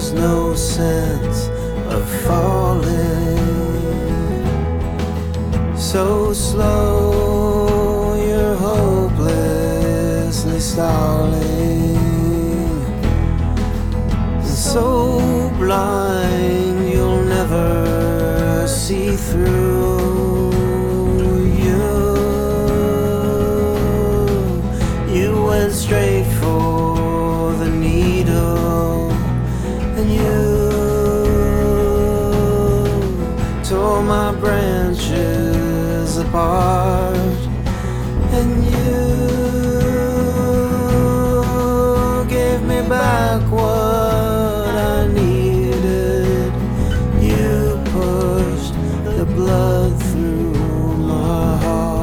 was no sense of falling. So slow, you're hopelessly stalling. So blind, you'll never see through. You went straight for the needle, and you tore my branches apart, and you gave me back what I needed. You pushed the blood through my heart.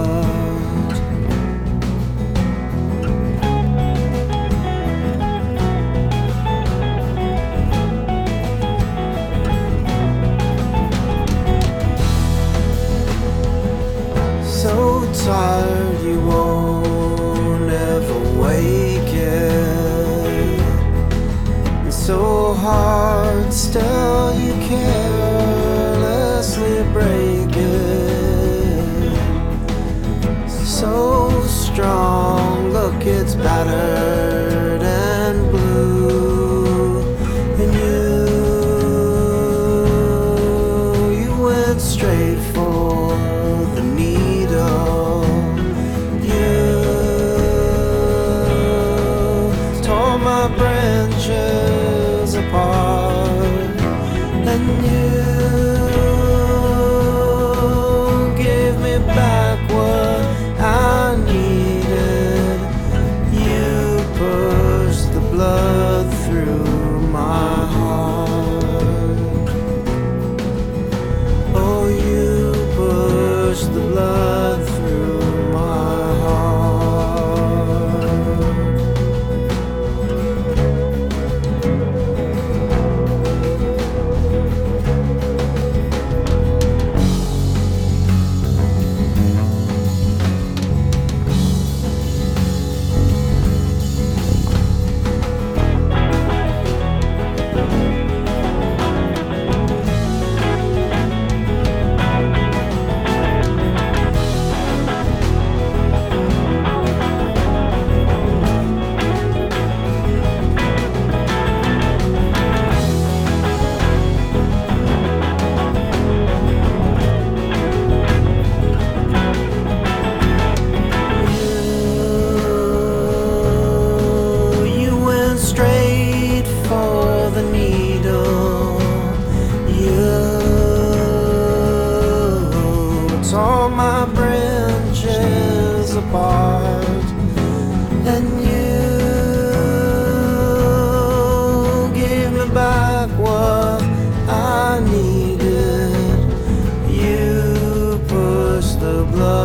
So tired you won't ever wake it, and so hard still you carelessly break it. So strong, look, it's battered and blue, and you went straight for the needle. You tore my branches apart, and you gave me back what I needed. You pushed the blood through my heart. Oh, you pushed the blood through my heart. You went straight for the needle. You tore my branches apart, and you gave me back what I needed. You pushed the blood